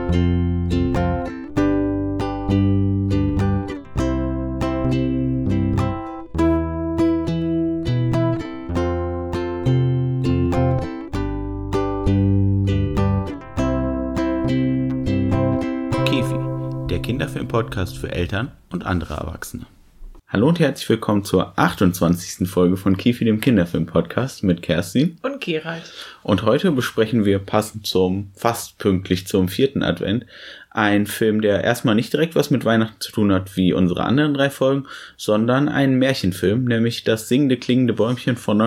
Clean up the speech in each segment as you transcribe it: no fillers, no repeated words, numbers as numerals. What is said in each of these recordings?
Kinderfilm-Podcast für Eltern und andere Erwachsene. Hallo und herzlich willkommen zur 28. Folge von Kifi, dem Kinderfilm-Podcast mit Kerstin und Gerald. Und heute besprechen wir passend fast pünktlich zum 4. Advent einen Film, der erstmal nicht direkt was mit Weihnachten zu tun hat wie unsere anderen 3 Folgen, sondern einen Märchenfilm, nämlich Das singende klingende Bäumchen von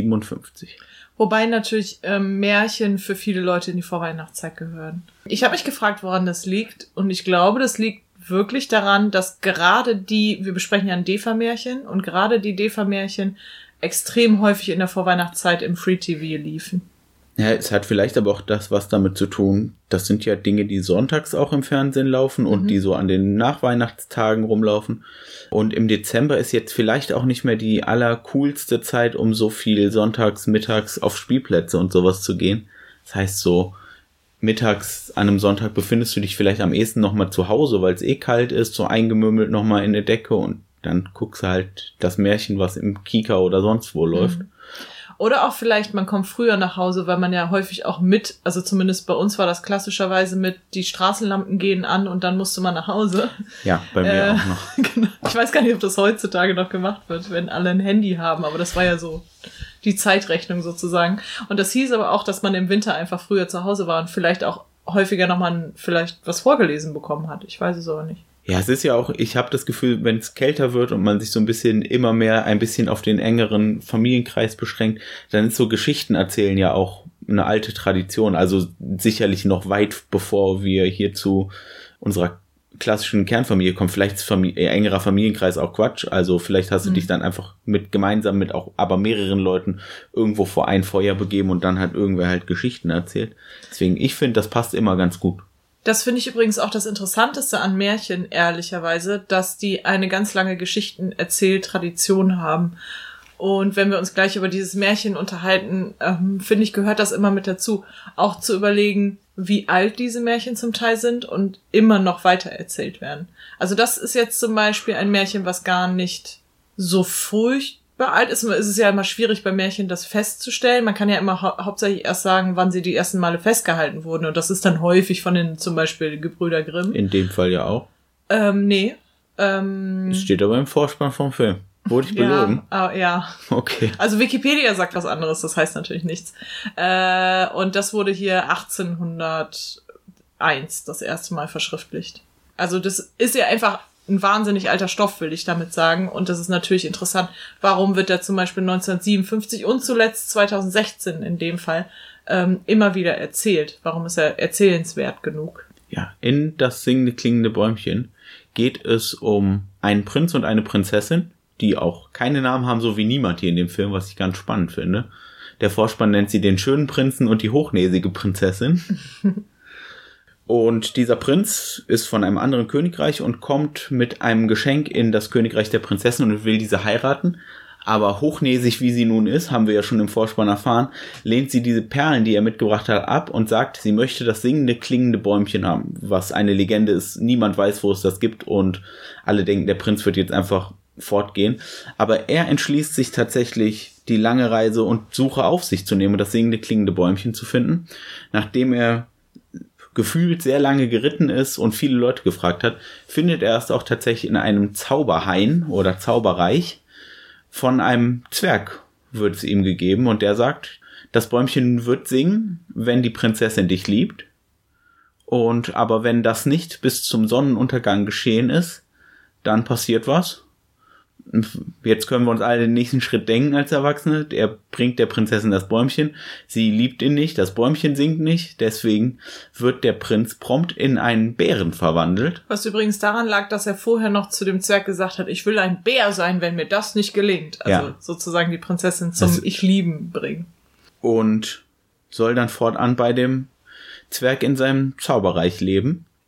1957. Wobei natürlich Märchen für viele Leute in die Vorweihnachtszeit gehören. Ich habe mich gefragt, woran das liegt. Und ich glaube, das liegt wirklich daran, dass gerade wir besprechen ja ein DEFA-Märchen, und gerade die DEFA-Märchen extrem häufig in der Vorweihnachtszeit im Free-TV liefen. Ja, es hat vielleicht aber auch was damit zu tun. Das sind ja Dinge, die sonntags auch im Fernsehen laufen und die so an den Nachweihnachtstagen rumlaufen. Und im Dezember ist jetzt vielleicht auch nicht mehr die allercoolste Zeit, um so viel sonntags, mittags auf Spielplätze und sowas zu gehen. Das heißt, so mittags an einem Sonntag befindest du dich vielleicht am ehesten nochmal zu Hause, weil es kalt ist, so eingemümmelt nochmal in der Decke, und dann guckst du halt das Märchen, was im Kika oder sonst wo läuft. Oder auch vielleicht, man kommt früher nach Hause, weil man ja häufig auch also zumindest bei uns war das klassischerweise die Straßenlampen gehen an und dann musste man nach Hause. Ja, bei mir auch noch. Genau. Ich weiß gar nicht, ob das heutzutage noch gemacht wird, wenn alle ein Handy haben, aber das war ja so die Zeitrechnung sozusagen. Und das hieß aber auch, dass man im Winter einfach früher zu Hause war und vielleicht auch häufiger nochmal vielleicht was vorgelesen bekommen hat. Ich weiß es aber nicht. Ja, es ist ja auch, ich habe das Gefühl, wenn es kälter wird und man sich so ein bisschen auf den engeren Familienkreis beschränkt, dann ist so Geschichten erzählen ja auch eine alte Tradition. Also sicherlich noch weit bevor wir hier zu unserer klassischen Kernfamilie kommen. Vielleicht ist engerer Familienkreis auch Quatsch. Also vielleicht hast du dich dann einfach gemeinsam mit auch aber mehreren Leuten irgendwo vor ein Feuer begeben und dann hat irgendwer halt Geschichten erzählt. Deswegen, ich finde, das passt immer ganz gut. Das finde ich übrigens auch das Interessanteste an Märchen, ehrlicherweise, dass die eine ganz lange Geschichtenerzähltradition haben. Und wenn wir uns gleich über dieses Märchen unterhalten, finde ich, gehört das immer mit dazu, auch zu überlegen, wie alt diese Märchen zum Teil sind und immer noch weiter erzählt werden. Also das ist jetzt zum Beispiel ein Märchen, was gar nicht so furchtbar alt ist. Es ist ja immer schwierig bei Märchen, das festzustellen. Man kann ja immer hauptsächlich erst sagen, wann sie die ersten Male festgehalten wurden. Und das ist dann häufig von den zum Beispiel Gebrüder Grimm. In dem Fall ja auch. Nee. Es steht aber im Vorspann vom Film. Wurde ich belogen? Ja. Okay. Also Wikipedia sagt was anderes, das heißt natürlich nichts. Und das wurde hier 1801 das erste Mal verschriftlicht. Also das ist ja einfach ein wahnsinnig alter Stoff, will ich damit sagen. Und das ist natürlich interessant. Warum wird er zum Beispiel 1957 und zuletzt 2016 in dem Fall immer wieder erzählt? Warum ist er erzählenswert genug? Ja, in Das singende klingende Bäumchen geht es um einen Prinz und eine Prinzessin, die auch keine Namen haben, so wie niemand hier in dem Film, was ich ganz spannend finde. Der Vorspann nennt sie den schönen Prinzen und die hochnäsige Prinzessin. Und dieser Prinz ist von einem anderen Königreich und kommt mit einem Geschenk in das Königreich der Prinzessin und will diese heiraten. Aber hochnäsig, wie sie nun ist, haben wir ja schon im Vorspann erfahren, lehnt sie diese Perlen, die er mitgebracht hat, ab und sagt, sie möchte das singende, klingende Bäumchen haben, was eine Legende ist. Niemand weiß, wo es das gibt, und alle denken, der Prinz wird jetzt einfach fortgehen. Aber er entschließt sich tatsächlich, die lange Reise und Suche auf sich zu nehmen und das singende, klingende Bäumchen zu finden. Nachdem er gefühlt sehr lange geritten ist und viele Leute gefragt hat, findet er es auch tatsächlich in einem Zauberhain oder Zauberreich. Von einem Zwerg wird es ihm gegeben, und der sagt, das Bäumchen wird singen, wenn die Prinzessin dich liebt. Aber wenn das nicht bis zum Sonnenuntergang geschehen ist, dann passiert was. Jetzt können wir uns alle den nächsten Schritt denken als Erwachsene. Er bringt der Prinzessin das Bäumchen. Sie liebt ihn nicht, das Bäumchen singt nicht. Deswegen wird der Prinz prompt in einen Bären verwandelt. Was übrigens daran lag, dass er vorher noch zu dem Zwerg gesagt hat, ich will ein Bär sein, wenn mir das nicht gelingt. Also sozusagen die Prinzessin zum Ich-Lieben bringen. Und soll dann fortan bei dem Zwerg in seinem Zauberreich leben.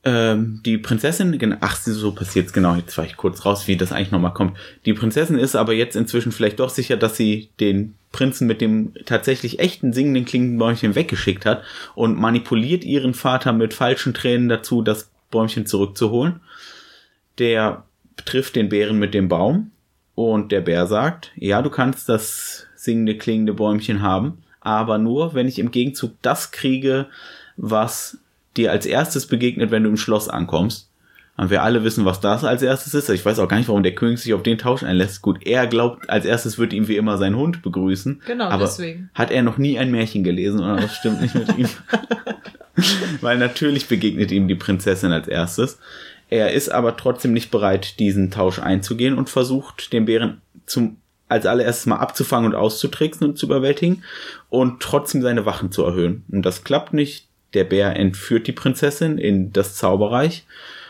Die Prinzessin, so passiert's genau, jetzt war ich kurz raus, wie das eigentlich nochmal kommt. Die Prinzessin ist aber jetzt inzwischen vielleicht doch sicher, dass sie den Prinzen mit dem tatsächlich echten singenden klingenden Bäumchen weggeschickt hat und manipuliert ihren Vater mit falschen Tränen dazu, das Bäumchen zurückzuholen. Der trifft den Bären mit dem Baum und der Bär sagt, ja, du kannst das singende klingende Bäumchen haben, aber nur, wenn ich im Gegenzug das kriege, was dir als erstes begegnet, wenn du im Schloss ankommst. Und wir alle wissen, was das als erstes ist. Ich weiß auch gar nicht, warum der König sich auf den Tausch einlässt. Gut, er glaubt, als erstes wird ihm wie immer sein Hund begrüßen. Genau, aber deswegen. Hat er noch nie ein Märchen gelesen oder was stimmt nicht mit ihm? Weil natürlich begegnet ihm die Prinzessin als erstes. Er ist aber trotzdem nicht bereit, diesen Tausch einzugehen und versucht, den Bären als allererstes mal abzufangen und auszutricksen und zu überwältigen und trotzdem seine Wachen zu erhöhen. Und das klappt nicht. Der Bär entführt die Prinzessin in das Zauberreich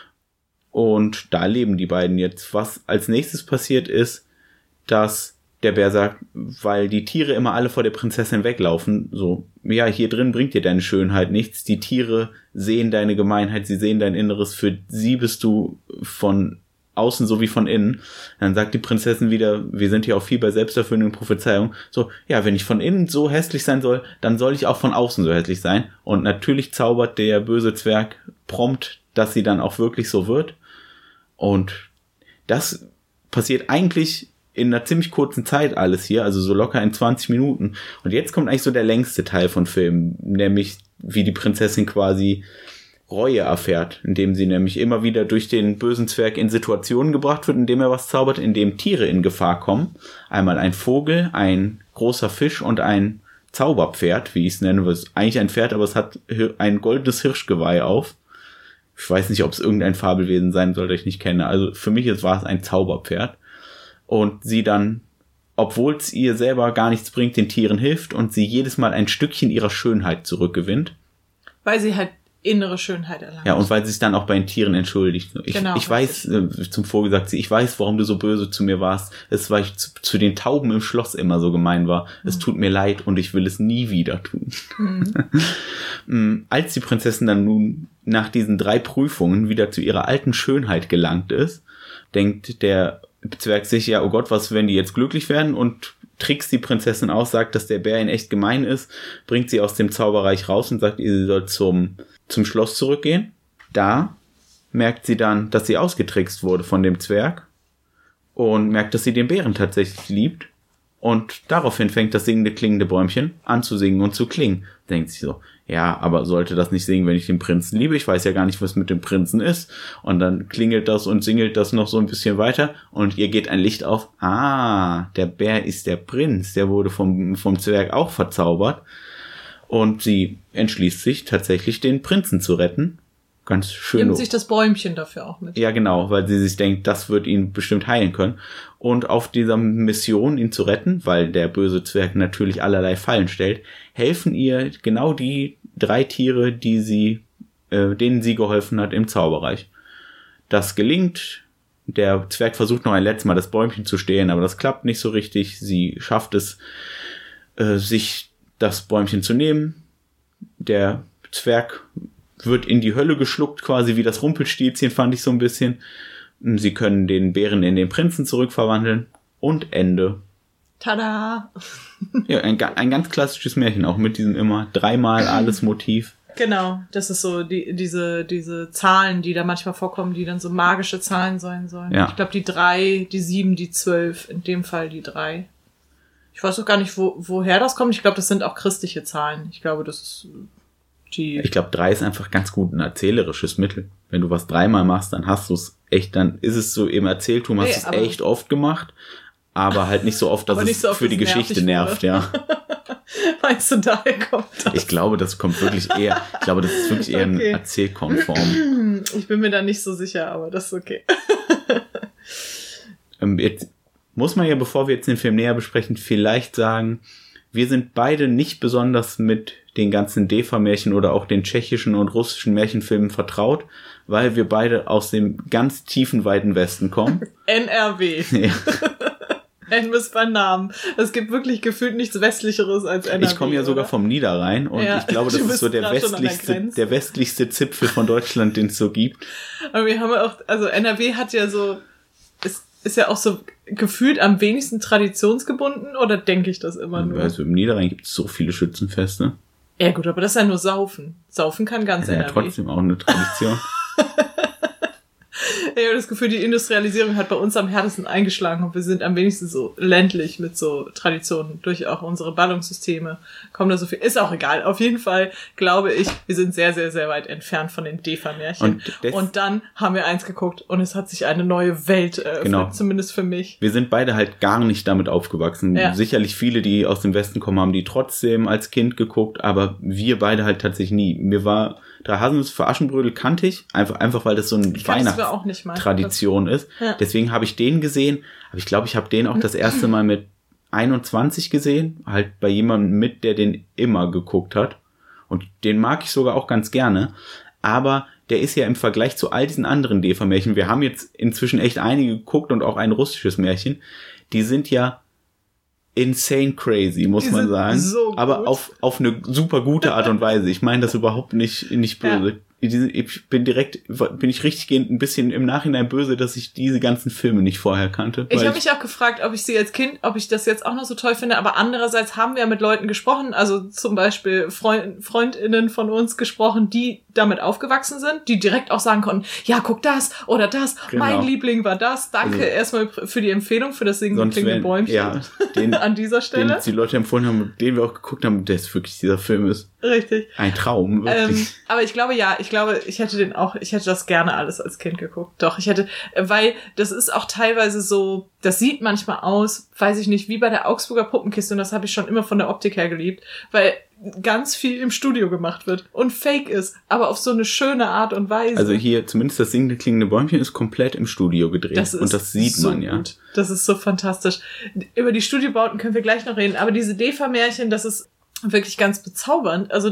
und da leben die beiden jetzt. Was als nächstes passiert ist, dass der Bär sagt, weil die Tiere immer alle vor der Prinzessin weglaufen, so, ja, hier drin bringt dir deine Schönheit nichts, die Tiere sehen deine Gemeinheit, sie sehen dein Inneres, für sie bist du von außen sowie von innen. Dann sagt die Prinzessin wieder, wir sind hier auch viel bei selbsterfüllenden Prophezeiungen, so, ja, wenn ich von innen so hässlich sein soll, dann soll ich auch von außen so hässlich sein. Und natürlich zaubert der böse Zwerg prompt, dass sie dann auch wirklich so wird. Und das passiert eigentlich in einer ziemlich kurzen Zeit alles hier, also so locker in 20 Minuten. Und jetzt kommt eigentlich so der längste Teil von Film, nämlich wie die Prinzessin quasi Reue erfährt, indem sie nämlich immer wieder durch den bösen Zwerg in Situationen gebracht wird, indem er was zaubert, indem Tiere in Gefahr kommen. Einmal ein Vogel, ein großer Fisch und ein Zauberpferd, wie ich es nenne. Es ist eigentlich ein Pferd, aber es hat ein goldenes Hirschgeweih auf. Ich weiß nicht, ob es irgendein Fabelwesen sein soll, das ich nicht kenne. Also für mich war es ein Zauberpferd. Und sie dann, obwohl es ihr selber gar nichts bringt, den Tieren hilft und sie jedes Mal ein Stückchen ihrer Schönheit zurückgewinnt. Weil sie halt innere Schönheit erlangt. Ja, und weil sie sich dann auch bei den Tieren entschuldigt. Ich weiß, zum Vogel sagt sie, ich weiß, warum du so böse zu mir warst. Es war, weil ich zu den Tauben im Schloss immer so gemein war. Es tut mir leid und ich will es nie wieder tun. Als die Prinzessin dann nun nach diesen 3 Prüfungen wieder zu ihrer alten Schönheit gelangt ist, denkt der Zwerg sich, ja, oh Gott, was, wenn die jetzt glücklich werden, und trickst die Prinzessin aus, sagt, dass der Bär in echt gemein ist, bringt sie aus dem Zauberreich raus und sagt, sie soll zum Schloss zurückgehen. Da merkt sie dann, dass sie ausgetrickst wurde von dem Zwerg und merkt, dass sie den Bären tatsächlich liebt. Und daraufhin fängt das singende, klingende Bäumchen an zu singen und zu klingen. Denkt sie so, ja, aber sollte das nicht singen, wenn ich den Prinzen liebe? Ich weiß ja gar nicht, was mit dem Prinzen ist. Und dann klingelt das und singelt das noch so ein bisschen weiter und ihr geht ein Licht auf. Ah, der Bär ist der Prinz, der wurde vom Zwerg auch verzaubert. Und sie entschließt sich tatsächlich, den Prinzen zu retten. Ganz schön. Nimmt sich das Bäumchen dafür auch mit. Ja, genau, weil sie sich denkt, das wird ihn bestimmt heilen können. Und auf dieser Mission, ihn zu retten, weil der böse Zwerg natürlich allerlei Fallen stellt, helfen ihr genau die 3 Tiere, denen sie geholfen hat im Zauberreich. Das gelingt. Der Zwerg versucht noch ein letztes Mal das Bäumchen zu stehlen, aber das klappt nicht so richtig. Sie schafft es, sich das Bäumchen zu nehmen. Der Zwerg wird in die Hölle geschluckt, quasi wie das Rumpelstilzchen, fand ich so ein bisschen. Sie können den Bären in den Prinzen zurückverwandeln. Und Ende. Tada! Ja, ein ganz klassisches Märchen, auch mit diesem immer 3-mal alles Motiv. Genau, das ist so diese Zahlen, die da manchmal vorkommen, die dann so magische Zahlen sein sollen. Ja. Ich glaube, die 3, die 7, die 12, in dem Fall die 3. Ich weiß auch gar nicht, woher das kommt. Ich glaube, das sind auch christliche Zahlen. Ich glaube, das ist Ich glaube, 3 ist einfach ganz gut ein erzählerisches Mittel. Wenn du was 3-mal machst, dann hast du es echt, dann ist es so im Erzähltum, hast du es echt oft gemacht, aber halt nicht so oft, dass es so oft, für die Geschichte nervt, ja. Meinst du, daher kommt das? Ich glaube, das kommt wirklich eher, das ist wirklich eher ein erzählkonform. Ich bin mir da nicht so sicher, aber das ist okay. Jetzt muss man ja, bevor wir jetzt den Film näher besprechen, vielleicht sagen, wir sind beide nicht besonders mit den ganzen DEFA-Märchen oder auch den tschechischen und russischen Märchenfilmen vertraut, weil wir beide aus dem ganz tiefen, weiten Westen kommen. NRW. Ja. Nennen wir es beim Namen. Es gibt wirklich gefühlt nichts Westlicheres als NRW. Ich komme ja sogar vom Niederrhein und ich glaube, das ist so der westlichste Zipfel von Deutschland, den es so gibt. Aber wir haben ja auch, also NRW hat ja so, ist ja auch so gefühlt am wenigsten traditionsgebunden, oder denke ich das immer nur? Also im Niederrhein gibt es so viele Schützenfeste. Ja gut, aber das ist ja nur Saufen. Saufen kann ganz NRW. Ja, trotzdem auch eine Tradition. Ich habe das Gefühl, die Industrialisierung hat bei uns am härtesten eingeschlagen und wir sind am wenigsten so ländlich mit so Traditionen. Durch auch unsere Ballungssysteme kommen da so viel. Ist auch egal. Auf jeden Fall glaube ich, wir sind sehr, sehr, sehr weit entfernt von den DEFA-Märchen. Und dann haben wir eins geguckt und es hat sich eine neue Welt eröffnet, zumindest für mich. Wir sind beide halt gar nicht damit aufgewachsen. Ja. Sicherlich viele, die aus dem Westen kommen, haben die trotzdem als Kind geguckt, aber wir beide halt tatsächlich nie. Mir war Drei Haselnüsse für Aschenbrödel kannte ich, einfach weil das so eine Weihnachtstradition ist. Ja. Deswegen habe ich den gesehen, aber ich glaube, ich habe den auch das erste Mal mit 21 gesehen, halt bei jemandem mit, der den immer geguckt hat. Und den mag ich sogar auch ganz gerne, aber der ist ja im Vergleich zu all diesen anderen DEFA-Märchen, wir haben jetzt inzwischen echt einige geguckt und auch ein russisches Märchen, die sind ja insane crazy, muss man sagen. So gut. Aber auf eine super gute Art und Weise. Ich meine das überhaupt nicht böse. Ja. Ich bin richtig gehend ein bisschen im Nachhinein böse, dass ich diese ganzen Filme nicht vorher kannte. Ich habe mich auch gefragt, ob ich das jetzt auch noch so toll finde, aber andererseits haben wir ja mit Leuten gesprochen, also zum Beispiel FreundInnen von uns gesprochen, die damit aufgewachsen sind, die direkt auch sagen konnten, ja, guck das oder das, genau. Mein Liebling war das. Danke erstmal für die Empfehlung, für das singende Bäumchen. Ja, an dieser Stelle. Den die Leute empfohlen haben, den wir auch geguckt haben, der ist wirklich, dieser Film ist richtig ein Traum, wirklich. Aber ich glaube, ich hätte das gerne alles als Kind geguckt. Doch, weil das ist auch teilweise so, das sieht manchmal aus, weiß ich nicht, wie bei der Augsburger Puppenkiste, und das habe ich schon immer von der Optik her geliebt, weil ganz viel im Studio gemacht wird und fake ist, aber auf so eine schöne Art und Weise. Also hier, zumindest das singende klingende Bäumchen ist komplett im Studio gedreht. Und das sieht man ja. Gut. Das ist so fantastisch. Über die Studiobauten können wir gleich noch reden, aber diese DEFA-Märchen, das ist wirklich ganz bezaubernd. Also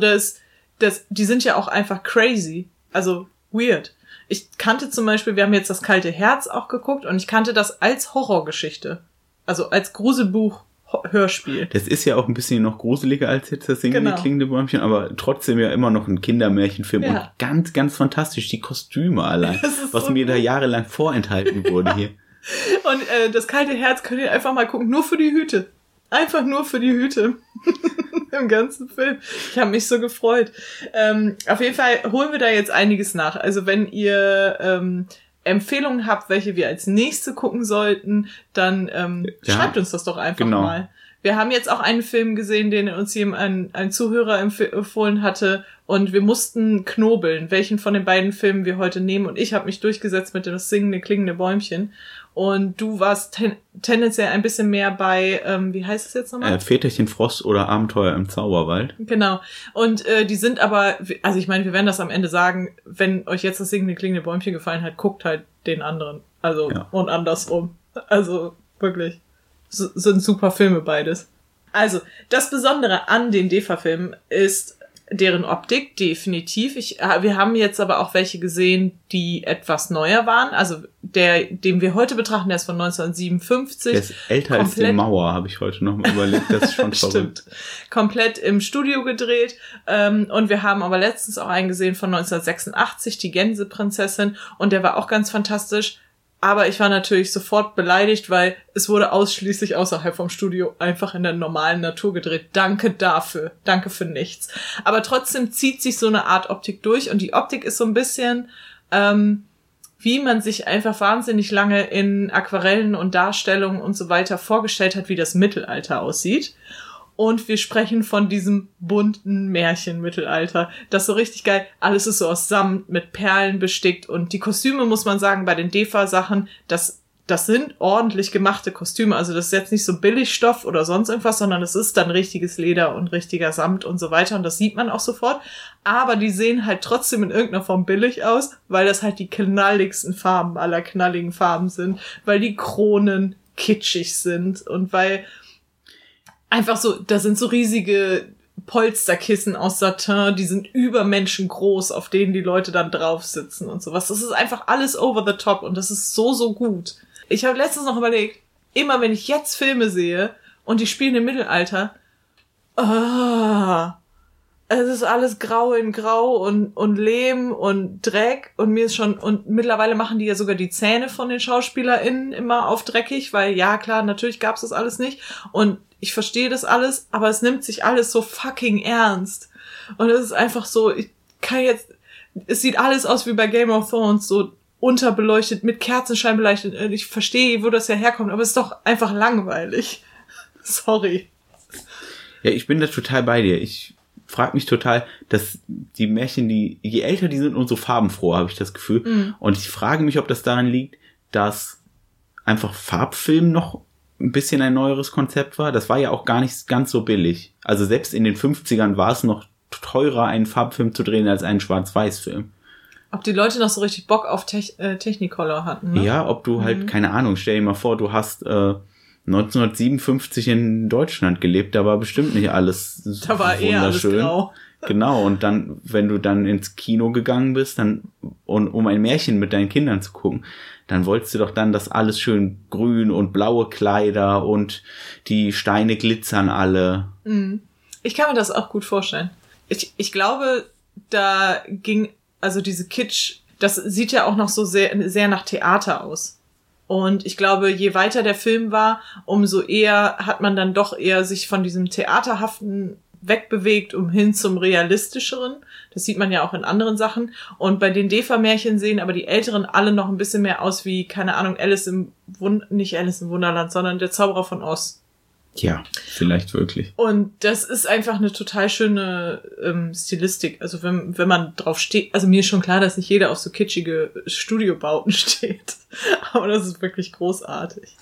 die sind ja auch einfach crazy. Also weird. Ich kannte zum Beispiel, wir haben jetzt das kalte Herz auch geguckt und ich kannte das als Horrorgeschichte. Also als Gruselbuch-Hörspiel. Das ist ja auch ein bisschen noch gruseliger als jetzt das singende klingende Bäumchen, aber trotzdem ja immer noch ein Kindermärchenfilm und ganz, ganz fantastisch. Die Kostüme allein, was mir da jahrelang vorenthalten wurde hier. Und das kalte Herz könnt ihr einfach mal gucken, nur für die Hüte. Einfach nur für die Hüte. Im ganzen Film. Ich habe mich so gefreut. Auf jeden Fall holen wir da jetzt einiges nach. Also wenn ihr Empfehlungen habt, welche wir als nächste gucken sollten, dann schreibt uns das doch einfach mal. Wir haben jetzt auch einen Film gesehen, den uns ein Zuhörer empfohlen hatte, und wir mussten knobeln, welchen von den beiden Filmen wir heute nehmen, und ich habe mich durchgesetzt mit dem singende klingende Bäumchen. Und du warst tendenziell ein bisschen mehr bei, wie heißt es jetzt nochmal? Väterchen Frost oder Abenteuer im Zauberwald. Genau. Und die sind aber, also ich meine, wir werden das am Ende sagen, wenn euch jetzt das singende klingende Bäumchen gefallen hat, guckt halt den anderen. Also und andersrum. Also wirklich. Sind super Filme beides. Also, das Besondere an den DEFA-Filmen ist deren Optik, definitiv. Wir haben jetzt aber auch welche gesehen, die etwas neuer waren. Also den wir heute betrachten, der ist von 1957. Der ist älter als die Mauer, habe ich heute noch mal überlegt. Das ist schon verrückt. Komplett im Studio gedreht. Und wir haben aber letztens auch einen gesehen von 1986, die Gänseprinzessin. Und der war auch ganz fantastisch. Aber ich war natürlich sofort beleidigt, weil es wurde ausschließlich außerhalb vom Studio einfach in der normalen Natur gedreht. Danke dafür. Danke für nichts. Aber trotzdem zieht sich so eine Art Optik durch. Und die Optik ist so ein bisschen, wie man sich einfach wahnsinnig lange in Aquarellen und Darstellungen und so weiter vorgestellt hat, wie das Mittelalter aussieht. Und wir sprechen von diesem bunten Märchenmittelalter. Das ist so richtig geil. Alles ist so aus Samt mit Perlen bestickt. Und die Kostüme, muss man sagen, bei den DEFA-Sachen, das sind ordentlich gemachte Kostüme. Also das ist jetzt nicht so Billigstoff oder sonst irgendwas, sondern es ist dann richtiges Leder und richtiger Samt und so weiter. Und das sieht man auch sofort. Aber die sehen halt trotzdem in irgendeiner Form billig aus, weil das halt die knalligsten Farben aller knalligen Farben sind. Weil die Kronen kitschig sind und weil einfach so, da sind so riesige Polsterkissen aus Satin, die sind übermenschengroß, auf denen die Leute dann drauf sitzen und sowas. Das ist einfach alles over the top und das ist so, so gut. Ich habe letztens noch überlegt, immer wenn ich jetzt Filme sehe und die spielen im Mittelalter, es ist alles grau in grau und Lehm und Dreck und mir ist schon, und mittlerweile machen die ja sogar die Zähne von den SchauspielerInnen immer auf dreckig, weil ja klar, natürlich gab's das alles nicht und ich verstehe das alles, aber es nimmt sich alles so fucking ernst und es ist einfach so, es sieht alles aus wie bei Game of Thrones, so unterbeleuchtet, mit Kerzenschein beleuchtet. Ich verstehe, wo das ja herkommt, aber es ist doch einfach langweilig. Sorry. Ja, ich bin da total bei dir. Ich frage mich total, dass die Märchen, je älter die sind, umso farbenfroher, habe ich das Gefühl. Mhm. Und ich frage mich, ob das daran liegt, dass einfach Farbfilm noch ein bisschen ein neueres Konzept war. Das war ja auch gar nicht ganz so billig. Also selbst in den 50ern war es noch teurer, einen Farbfilm zu drehen, als einen Schwarz-Weiß-Film. Ob die Leute noch so richtig Bock auf Technicolor hatten, ne? Ja, ob du halt, keine Ahnung, stell dir mal vor, du hast 1957 in Deutschland gelebt, da war bestimmt nicht alles da war wunderschön. Eher alles grau. Genau, und dann, wenn du dann ins Kino gegangen bist, um ein Märchen mit deinen Kindern zu gucken, dann wolltest du doch dann, dass alles schön grün und blaue Kleider und die Steine glitzern alle. Ich kann mir das auch gut vorstellen. Ich glaube, da ging, also diese Kitsch, das sieht ja auch noch so sehr, sehr nach Theater aus. Und ich glaube, je weiter der Film war, umso eher hat man dann doch eher sich von diesem Theaterhaften wegbewegt, hin zum Realistischeren. Das sieht man ja auch in anderen Sachen. Und bei den DEFA-Märchen sehen aber die Älteren alle noch ein bisschen mehr aus wie, keine Ahnung, nicht Alice im Wunderland, sondern der Zauberer von Oz. Ja, vielleicht wirklich. Und das ist einfach eine total schöne Stilistik. Also wenn man drauf steht, also mir ist schon klar, dass nicht jeder auf so kitschige Studiobauten steht. Aber das ist wirklich großartig.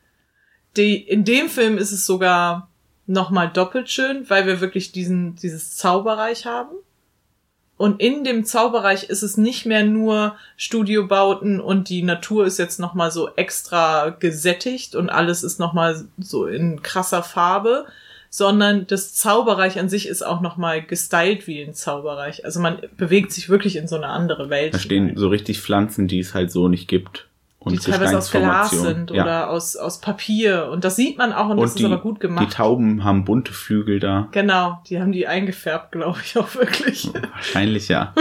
In dem Film ist es sogar nochmal doppelt schön, weil wir wirklich dieses Zauberreich haben. Und in dem Zauberreich ist es nicht mehr nur Studiobauten und die Natur ist jetzt nochmal so extra gesättigt und alles ist nochmal so in krasser Farbe, sondern das Zauberreich an sich ist auch nochmal gestylt wie ein Zauberreich. Also man bewegt sich wirklich in so eine andere Welt. Da stehen so richtig Pflanzen, die es halt so nicht gibt. Und die teilweise aus Glas sind oder aus Papier. Und das sieht man auch und das ist aber gut gemacht. Die Tauben haben bunte Flügel da. Genau, die haben die eingefärbt, glaube ich, auch wirklich. Wahrscheinlich, ja.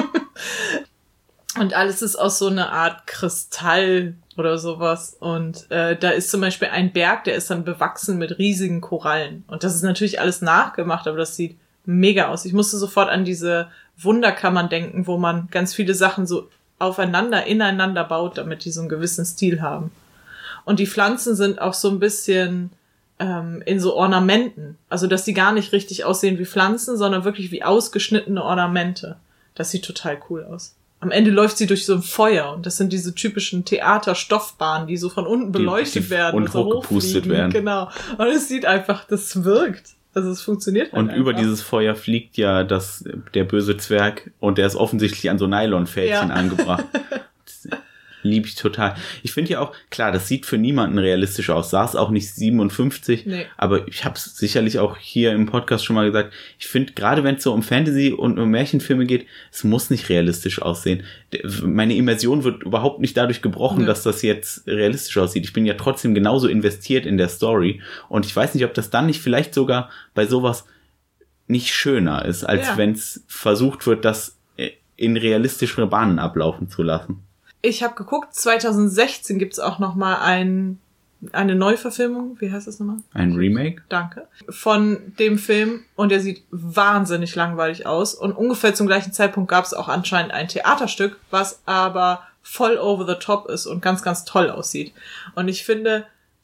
Und alles ist aus so einer Art Kristall oder sowas. Und da ist zum Beispiel ein Berg, der ist dann bewachsen mit riesigen Korallen. Und das ist natürlich alles nachgemacht, aber das sieht mega aus. Ich musste sofort an diese Wunderkammern denken, wo man ganz viele Sachen so ineinander baut, damit die so einen gewissen Stil haben. Und die Pflanzen sind auch so ein bisschen in so Ornamenten. Also, dass die gar nicht richtig aussehen wie Pflanzen, sondern wirklich wie ausgeschnittene Ornamente. Das sieht total cool aus. Am Ende läuft sie durch so ein Feuer und das sind diese typischen Theaterstoffbahnen, die so von unten beleuchtet werden und so hochgepustet werden. Genau. Und es sieht einfach, das wirkt. Also es funktioniert halt und über dieses Feuer fliegt ja der böse Zwerg und der ist offensichtlich an so Nylonfädchen angebracht. Liebe ich total. Ich finde ja auch, klar, das sieht für niemanden realistisch aus. Saß auch nicht 57, nee. Aber ich habe es sicherlich auch hier im Podcast schon mal gesagt, ich finde, gerade wenn es so um Fantasy und um Märchenfilme geht, es muss nicht realistisch aussehen. Meine Immersion wird überhaupt nicht dadurch gebrochen, dass das jetzt realistisch aussieht. Ich bin ja trotzdem genauso investiert in der Story und ich weiß nicht, ob das dann nicht vielleicht sogar bei sowas nicht schöner ist, als wenn es versucht wird, das in realistischere Bahnen ablaufen zu lassen. Ich habe geguckt, 2016 gibt's auch noch mal eine Neuverfilmung, wie heißt das nochmal? Ein Remake? Danke. Von dem Film und der sieht wahnsinnig langweilig aus und ungefähr zum gleichen Zeitpunkt gab's auch anscheinend ein Theaterstück, was aber voll over the top ist und ganz, ganz toll aussieht. Und ich finde,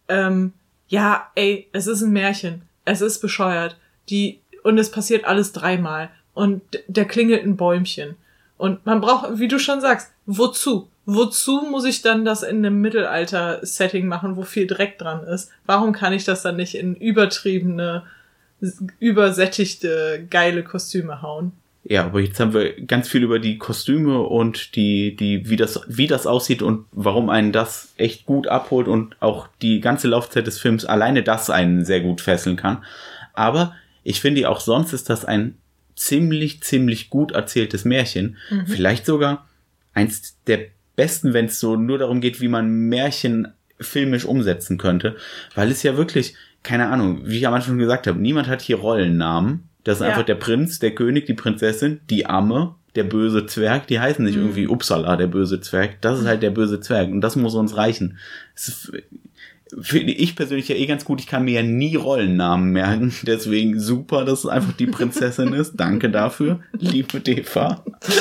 es ist ein Märchen, es ist bescheuert, und es passiert alles 3-mal und der klingelt ein Bäumchen. Und man braucht, wie du schon sagst, wozu? Wozu muss ich dann das in einem Mittelalter-Setting machen, wo viel Dreck dran ist? Warum kann ich das dann nicht in übertriebene, übersättigte, geile Kostüme hauen? Ja, aber jetzt haben wir ganz viel über die Kostüme und wie das aussieht und warum einen das echt gut abholt und auch die ganze Laufzeit des Films alleine das einen sehr gut fesseln kann. Aber ich finde auch sonst ist das ein ziemlich, ziemlich gut erzähltes Märchen. Vielleicht sogar eins der besten, wenn es so nur darum geht, wie man Märchen filmisch umsetzen könnte, weil es ja wirklich, keine Ahnung, wie ich am Anfang schon gesagt habe, niemand hat hier Rollennamen. Das ist einfach der Prinz, der König, die Prinzessin, die Amme, der böse Zwerg, die heißen nicht irgendwie Uppsala, der böse Zwerg. Das ist halt der böse Zwerg und das muss uns reichen. Finde ich persönlich ja ganz gut. Ich kann mir ja nie Rollennamen merken. Deswegen super, dass es einfach die Prinzessin ist. Danke dafür, liebe Deva.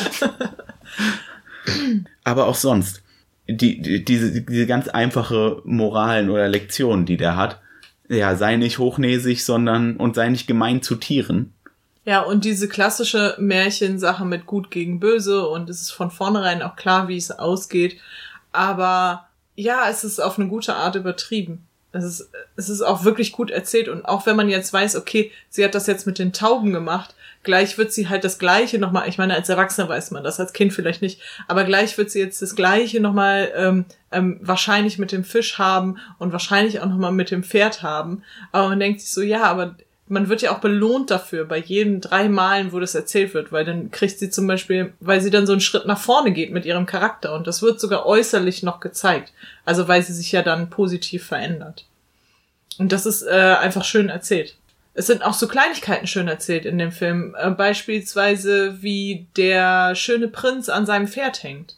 Aber auch sonst. Diese ganz einfache Moralen oder Lektionen, die der hat. Ja, sei nicht hochnäsig, und sei nicht gemein zu Tieren. Ja, und diese klassische Märchensache mit Gut gegen Böse und es ist von vornherein auch klar, wie es ausgeht. Aber ja, es ist auf eine gute Art übertrieben. Es ist auch wirklich gut erzählt und auch wenn man jetzt weiß, okay, sie hat das jetzt mit den Tauben gemacht, gleich wird sie halt das Gleiche nochmal, ich meine, als Erwachsener weiß man das, als Kind vielleicht nicht, aber gleich wird sie jetzt das Gleiche nochmal wahrscheinlich mit dem Fisch haben und wahrscheinlich auch nochmal mit dem Pferd haben. Aber man denkt sich so, ja, aber man wird ja auch belohnt dafür, bei jedem 3 Malen, wo das erzählt wird, weil dann kriegt sie zum Beispiel, weil sie dann so einen Schritt nach vorne geht mit ihrem Charakter und das wird sogar äußerlich noch gezeigt. Also weil sie sich ja dann positiv verändert. Und das ist einfach schön erzählt. Es sind auch so Kleinigkeiten schön erzählt in dem Film. Beispielsweise wie der schöne Prinz an seinem Pferd hängt.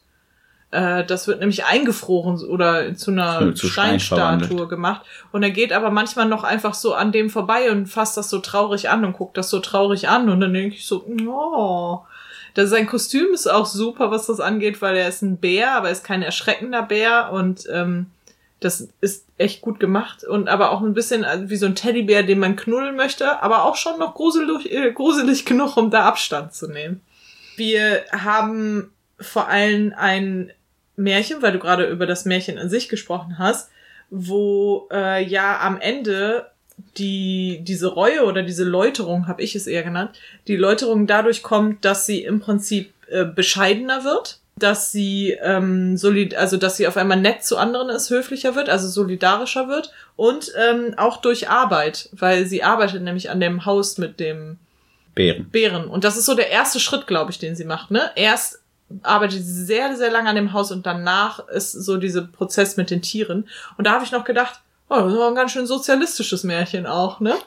Das wird nämlich eingefroren oder zu einer Steinstatue gemacht. Und er geht aber manchmal noch einfach so an dem vorbei und fasst das so traurig an und guckt das so traurig an. Und dann denke ich so, oh. Sein Kostüm ist auch super, was das angeht, weil er ist ein Bär, aber er ist kein erschreckender Bär. Und das ist echt gut gemacht. Und aber auch ein bisschen wie so ein Teddybär, den man knuddeln möchte, aber auch schon noch gruselig genug, um da Abstand zu nehmen. Wir haben vor allem ein Märchen, weil du gerade über das Märchen an sich gesprochen hast, wo ja am Ende diese Reue oder diese Läuterung, habe ich es eher genannt, die Läuterung dadurch kommt, dass sie im Prinzip bescheidener wird, dass sie dass sie auf einmal nett zu anderen ist, höflicher wird, also solidarischer wird und auch durch Arbeit, weil sie arbeitet nämlich an dem Haus mit dem Bären. Und das ist so der erste Schritt, glaube ich, den sie macht, ne? Erst arbeitet sie sehr, sehr lange an dem Haus und danach ist so dieser Prozess mit den Tieren. Und da habe ich noch gedacht, oh, das ist auch ein ganz schön sozialistisches Märchen auch, ne?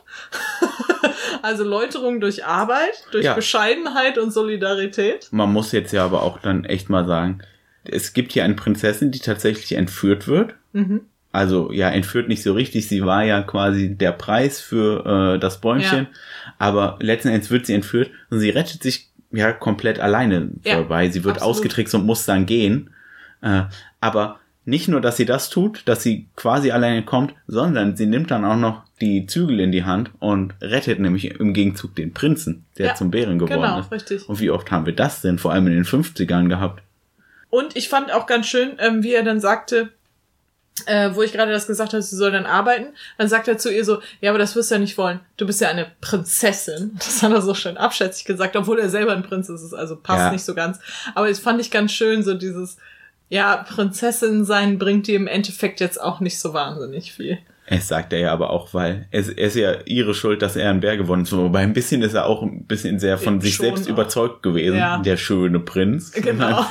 Also Läuterung durch Arbeit, durch Bescheidenheit und Solidarität. Man muss jetzt ja aber auch dann echt mal sagen, es gibt hier eine Prinzessin, die tatsächlich entführt wird. Mhm. Also ja, entführt nicht so richtig, sie war ja quasi der Preis für das Bäumchen. Ja. Aber letzten Endes wird sie entführt und sie rettet sich ja komplett alleine vorbei. Sie wird ausgetrickst und muss dann gehen. Aber nicht nur, dass sie das tut, dass sie quasi alleine kommt, sondern sie nimmt dann auch noch die Zügel in die Hand und rettet nämlich im Gegenzug den Prinzen, der zum Bären geworden ist. Richtig. Und wie oft haben wir das denn vor allem in den 50ern gehabt? Und ich fand auch ganz schön, wie er dann sagte, wo ich gerade das gesagt habe, sie soll dann arbeiten, dann sagt er zu ihr so, ja, aber das wirst du ja nicht wollen. Du bist ja eine Prinzessin. Das hat er so schön abschätzig gesagt, obwohl er selber ein Prinz ist, also passt nicht so ganz. Aber das fand ich ganz schön, so dieses, ja, Prinzessin sein bringt ihr im Endeffekt jetzt auch nicht so wahnsinnig viel. Es sagt er ja aber auch, weil es ist ja ihre Schuld, dass er ein Bär gewonnen ist. Wobei ein bisschen ist er auch ein bisschen sehr von sich selbst überzeugt gewesen, der schöne Prinz. Genau.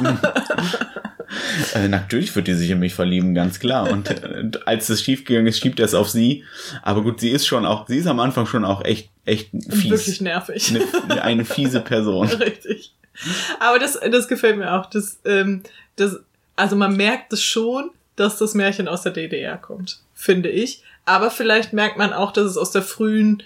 Natürlich wird die sich in mich verlieben, ganz klar. Und als es schiefgegangen ist, schiebt er es auf sie. Aber gut, sie ist am Anfang schon auch echt fies. Wirklich nervig. Eine fiese Person. Richtig. Aber das gefällt mir auch. Also man merkt es schon, dass das Märchen aus der DDR kommt, finde ich. Aber vielleicht merkt man auch, dass es aus der frühen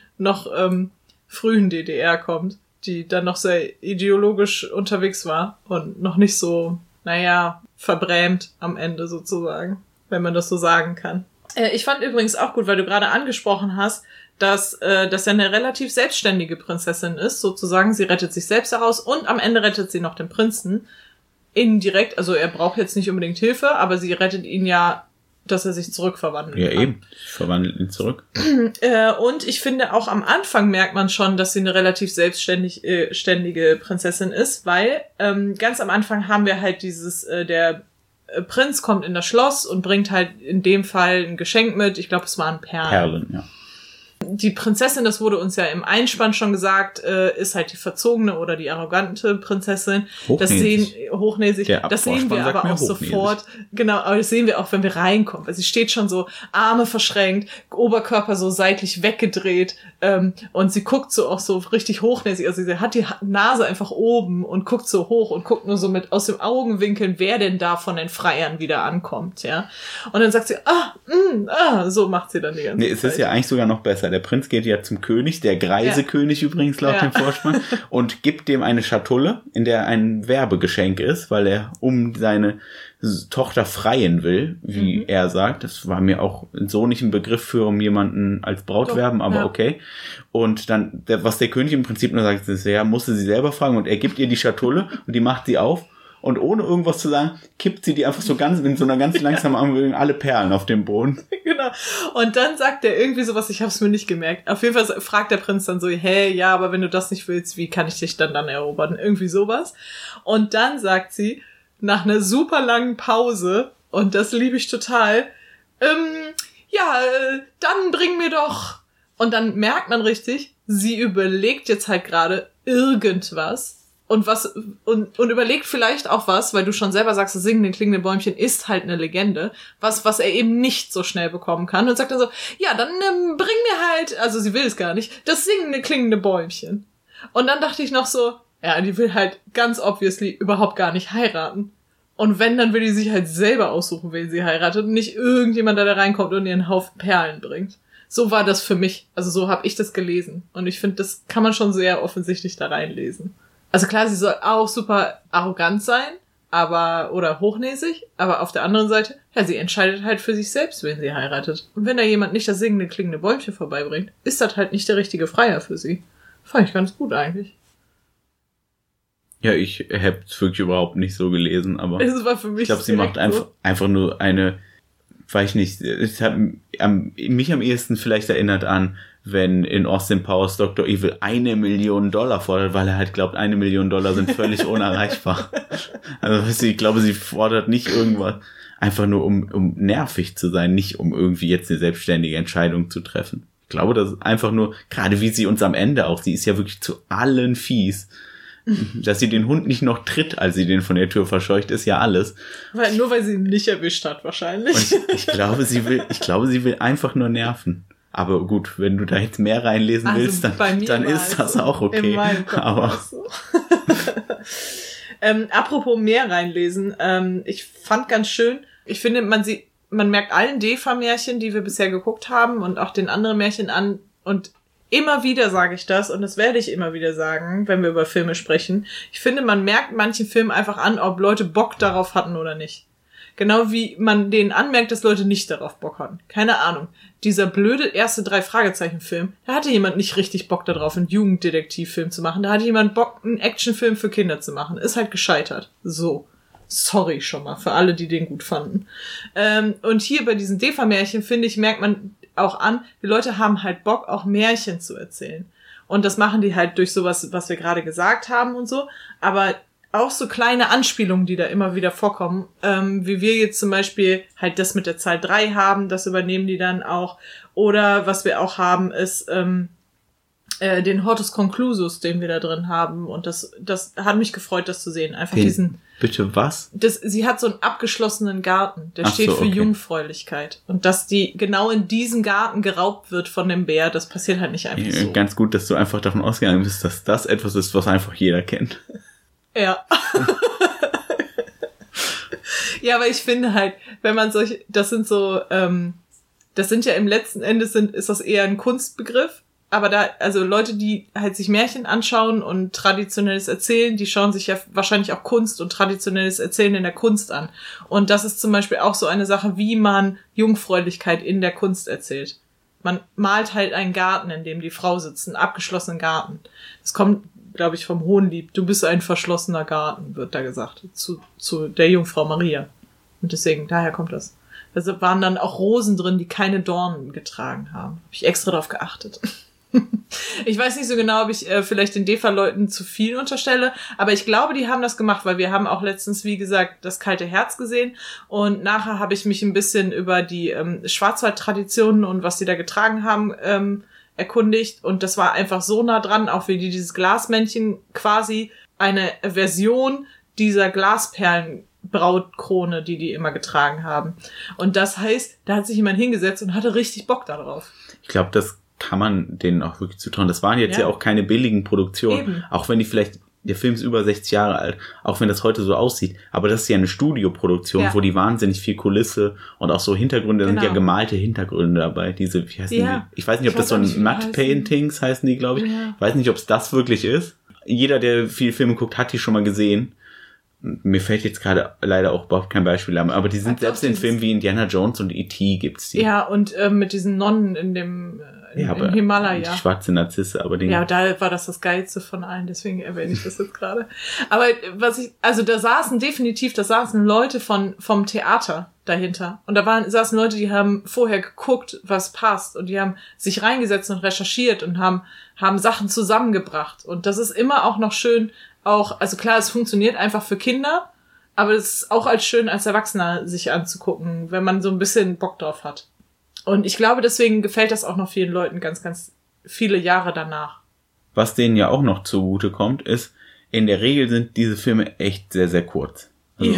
DDR kommt, die dann noch sehr ideologisch unterwegs war und noch nicht so, verbrämt am Ende sozusagen, wenn man das so sagen kann. Ich fand übrigens auch gut, weil du gerade angesprochen hast, dass das ja eine relativ selbstständige Prinzessin ist, sozusagen. Sie rettet sich selbst heraus und am Ende rettet sie noch den Prinzen. Indirekt, also er braucht jetzt nicht unbedingt Hilfe, aber sie rettet ihn ja, dass er sich zurückverwandelt. Ja, eben. Verwandelt ihn zurück. Und ich finde, auch am Anfang merkt man schon, dass sie eine relativ selbstständige Prinzessin ist, weil ganz am Anfang haben wir halt der Prinz kommt in das Schloss und bringt halt in dem Fall ein Geschenk mit. Ich glaube, es waren Perlen. Ja. die Prinzessin, das wurde uns ja im Einspann schon gesagt, ist halt die verzogene oder die arrogante Prinzessin. Hochnäsig. Das sehen wir aber auch sofort. Genau, aber das sehen wir auch, wenn wir reinkommen. Also sie steht schon so, Arme verschränkt, Oberkörper so seitlich weggedreht, und sie guckt so auch so richtig hochnäsig. Also sie hat die Nase einfach oben und guckt so hoch und guckt nur so mit aus dem Augenwinkeln, wer denn da von den Freiern wieder ankommt, ja. Und dann sagt sie, so macht sie dann die ganze Zeit. Es ist ja eigentlich sogar noch besser. Der Prinz geht ja zum König, der greise König übrigens laut dem Vorspann, und gibt dem eine Schatulle, in der ein Werbegeschenk ist, weil er um seine Tochter freien will, wie er sagt. Das war mir auch so nicht ein Begriff für um jemanden als Braut werben, aber okay. Und dann, was der König im Prinzip nur sagt, ist, musste sie selber fragen, und er gibt ihr die Schatulle und die macht sie auf. Und ohne irgendwas zu sagen, kippt sie die einfach so ganz, in so einer ganz langsamen Anbewegung alle Perlen auf dem Boden. Genau. Und dann sagt er irgendwie sowas, ich hab's mir nicht gemerkt. Auf jeden Fall fragt der Prinz dann so, hey, ja, aber wenn du das nicht willst, wie kann ich dich dann erobern? Irgendwie sowas. Und dann sagt sie, nach einer super langen Pause, und das liebe ich total, dann bring mir doch. Und dann merkt man richtig, sie überlegt jetzt halt gerade irgendwas. Und überlegt vielleicht auch was, weil du schon selber sagst, das singende, klingende Bäumchen ist halt eine Legende, was er eben nicht so schnell bekommen kann, und sagt dann so, ja, dann bring mir halt, also sie will es gar nicht, das singende, klingende Bäumchen. Und dann dachte ich noch so, ja, die will halt ganz obviously überhaupt gar nicht heiraten. Und wenn, dann will die sich halt selber aussuchen, wen sie heiratet, und nicht irgendjemand, der da reinkommt und ihr einen Haufen Perlen bringt. So war das für mich, also so habe ich das gelesen. Und ich finde, das kann man schon sehr offensichtlich da reinlesen. Also klar, sie soll auch super arrogant sein, oder hochnäsig, aber auf der anderen Seite, ja, sie entscheidet halt für sich selbst, wen sie heiratet. Und wenn da jemand nicht das singende, klingende Bäumchen vorbeibringt, ist das halt nicht der richtige Freier für sie. Fand ich ganz gut eigentlich. Ja, ich hab's wirklich überhaupt nicht so gelesen, aber es war für mich, ich glaube, sie macht einfach nur eine, weiß ich nicht, es hat mich am ehesten vielleicht erinnert an, wenn in Austin Powers Dr. Evil $1 Million fordert, weil er halt glaubt, $1 Million sind völlig unerreichbar. Also weißt du, ich glaube, sie fordert nicht irgendwas, einfach nur um nervig zu sein, nicht um irgendwie jetzt eine selbstständige Entscheidung zu treffen. Ich glaube, das ist einfach nur, gerade wie sie uns am Ende auch, sie ist ja wirklich zu allen fies. Dass sie den Hund nicht noch tritt, als sie den von der Tür verscheucht, ist ja alles. Nur weil sie ihn nicht erwischt hat, wahrscheinlich. Und ich glaube, sie will einfach nur nerven. Aber gut, wenn du da jetzt mehr reinlesen willst, dann ist das auch okay. In meinem Kopf aber so. Apropos mehr reinlesen, ich fand ganz schön, ich finde, man merkt allen DEFA-Märchen, die wir bisher geguckt haben, und auch den anderen Märchen an, und immer wieder sage ich das, und das werde ich immer wieder sagen, wenn wir über Filme sprechen. Ich finde, man merkt manchen Filmen einfach an, ob Leute Bock darauf hatten oder nicht. Genau wie man denen anmerkt, dass Leute nicht darauf Bock hatten. Keine Ahnung. Dieser blöde erste 3-Fragezeichen-Film, da hatte jemand nicht richtig Bock darauf, einen Jugenddetektivfilm zu machen. Da hatte jemand Bock, einen Actionfilm für Kinder zu machen. Ist halt gescheitert. So. Sorry schon mal für alle, die den gut fanden. Und hier bei diesen DEFA-Märchen, finde ich, merkt man auch an, die Leute haben halt Bock, auch Märchen zu erzählen. Und das machen die halt durch sowas, was wir gerade gesagt haben und so. Aber auch so kleine Anspielungen, die da immer wieder vorkommen, wie wir jetzt zum Beispiel halt das mit der Zahl 3 haben, das übernehmen die dann auch. Oder was wir auch haben, ist den Hortus Conclusus, den wir da drin haben. Und das hat mich gefreut, das zu sehen. Einfach Bitte was? Sie hat so einen abgeschlossenen Garten, der steht für Jungfräulichkeit. Und dass die genau in diesem Garten geraubt wird von dem Bär, das passiert halt nicht einfach so. Ganz gut, dass du einfach davon ausgegangen bist, dass das etwas ist, was einfach jeder kennt. Ja. Ja, aber ich finde halt, wenn man das sind ja im letzten Ende ist das eher ein Kunstbegriff. Aber also Leute, die halt sich Märchen anschauen und traditionelles Erzählen, die schauen sich ja wahrscheinlich auch Kunst und traditionelles Erzählen in der Kunst an. Und das ist zum Beispiel auch so eine Sache, wie man Jungfräulichkeit in der Kunst erzählt. Man malt halt einen Garten, in dem die Frau sitzt, einen abgeschlossenen Garten. Das kommt, glaube ich, vom Hohenlied. Du bist ein verschlossener Garten, wird da gesagt, zu der Jungfrau Maria. Und deswegen, daher kommt das. Da waren dann auch Rosen drin, die keine Dornen getragen haben. Habe ich extra drauf geachtet. Ich weiß nicht so genau, ob ich vielleicht den DEFA-Leuten zu viel unterstelle, aber ich glaube, die haben das gemacht, weil wir haben auch letztens, wie gesagt, das kalte Herz gesehen, und nachher habe ich mich ein bisschen über die Schwarzwald-Traditionen und was die da getragen haben erkundigt und das war einfach so nah dran, auch wie dieses Glasmännchen quasi eine Version dieser Glasperlenbrautkrone, die immer getragen haben. Und das heißt, da hat sich jemand hingesetzt und hatte richtig Bock darauf. Ich glaube, das kann man denen auch wirklich zutrauen. Das waren jetzt ja auch keine billigen Produktionen. Eben. Auch wenn die vielleicht, der Film ist über 60 Jahre alt, auch wenn das heute so aussieht. Aber das ist ja eine Studioproduktion, wo die wahnsinnig viel Kulisse und auch so Hintergründe, sind ja gemalte Hintergründe dabei. Diese, wie heißen die? Ich weiß nicht, ob das so ein Matte Paintings heißen die, glaube ich. Ja. Ich weiß nicht, ob es das wirklich ist. Jeder, der viele Filme guckt, hat die schon mal gesehen. Mir fällt jetzt gerade leider auch überhaupt kein Beispiel an, aber die sind selbst in Filmen wie Indiana Jones und E.T. gibt's die. Ja, und mit diesen Nonnen in dem im Himalaya. Die schwarze Narzisse, aber ja, da war das Geilste von allen, deswegen erwähne ich das jetzt gerade. Aber da saßen Leute vom Theater dahinter. Und da saßen Leute, die haben vorher geguckt, was passt. Und die haben sich reingesetzt und recherchiert und haben Sachen zusammengebracht. Und das ist immer auch noch schön, also klar, es funktioniert einfach für Kinder, aber es ist auch schön als Erwachsener sich anzugucken, wenn man so ein bisschen Bock drauf hat. Und ich glaube, deswegen gefällt das auch noch vielen Leuten ganz, ganz viele Jahre danach. Was denen ja auch noch zugute kommt, ist, in der Regel sind diese Filme echt sehr, sehr kurz. Also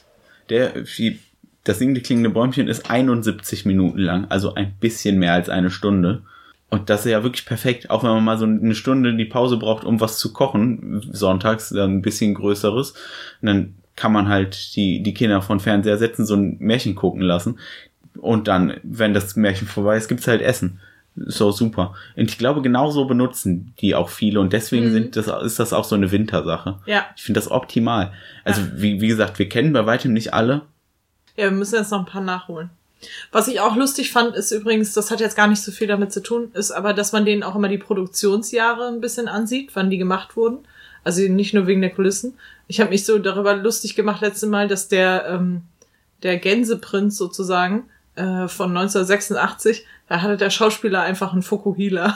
das singende klingende Bäumchen ist 71 Minuten lang, also ein bisschen mehr als eine Stunde. Und das ist ja wirklich perfekt, auch wenn man mal so eine Stunde die Pause braucht, um was zu kochen, sonntags, dann ein bisschen Größeres. Und dann kann man halt die Kinder von Fernseher setzen, so ein Märchen gucken lassen. Und dann, wenn das Märchen vorbei ist, gibt's halt Essen. So super. Und ich glaube, genauso benutzen die auch viele. Und deswegen ist das auch so eine Wintersache. Ja. Ich finde das optimal. Also, wie gesagt, wir kennen bei weitem nicht alle. Ja, wir müssen jetzt noch ein paar nachholen. Was ich auch lustig fand, ist übrigens, das hat jetzt gar nicht so viel damit zu tun, ist aber, dass man denen auch immer die Produktionsjahre ein bisschen ansieht, wann die gemacht wurden. Also nicht nur wegen der Kulissen. Ich habe mich so darüber lustig gemacht letztes Mal, dass der Gänseprinz sozusagen von 1986, da hatte der Schauspieler einfach einen Fukuhila.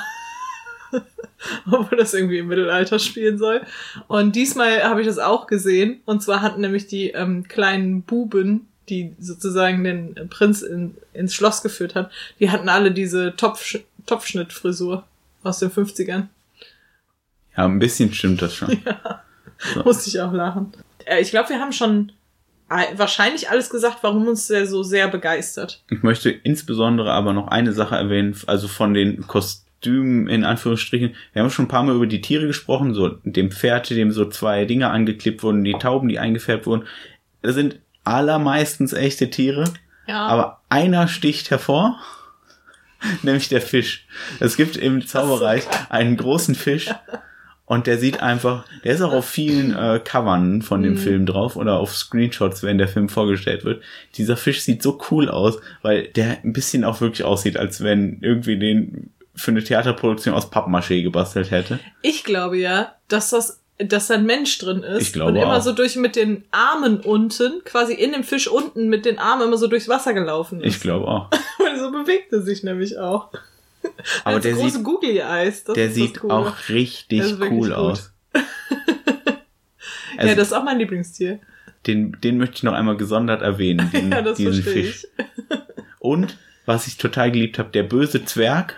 Obwohl das irgendwie im Mittelalter spielen soll. Und diesmal habe ich das auch gesehen. Und zwar hatten nämlich die kleinen Buben, die sozusagen den Prinz ins Schloss geführt hat, die hatten alle diese Topfschnittfrisur aus den 50ern. Ja, ein bisschen stimmt das schon. Ja, so. Musste ich auch lachen. Ich glaube, wir haben schon wahrscheinlich alles gesagt, warum uns der so sehr begeistert. Ich möchte insbesondere aber noch eine Sache erwähnen, also von den Kostümen in Anführungsstrichen. Wir haben schon ein paar Mal über die Tiere gesprochen, so dem Pferd, dem so 2 Dinger angeklebt wurden, die Tauben, die eingefärbt wurden. Das sind allermeistens echte Tiere, aber einer sticht hervor, nämlich der Fisch. Es gibt im Zauberreich einen großen Fisch. Und der sieht einfach, der ist auch auf vielen Covern von dem Film drauf oder auf Screenshots, wenn der Film vorgestellt wird. Dieser Fisch sieht so cool aus, weil der ein bisschen auch wirklich aussieht, als wenn irgendwie den für eine Theaterproduktion aus Pappmaché gebastelt hätte. Ich glaube ja, dass da ein Mensch drin ist. Ich glaube und immer auch. so mit den Armen unten, quasi in dem Fisch unten mit den Armen immer so durchs Wasser gelaufen ist. Ich glaube auch. Und so bewegt er sich nämlich auch. Aber der große Googly Eyes. Der sieht auch richtig cool aus. Also, ja, das ist auch mein Lieblingstier. Den möchte ich noch einmal gesondert erwähnen, diesen Fisch. Und, was ich total geliebt habe, der böse Zwerg,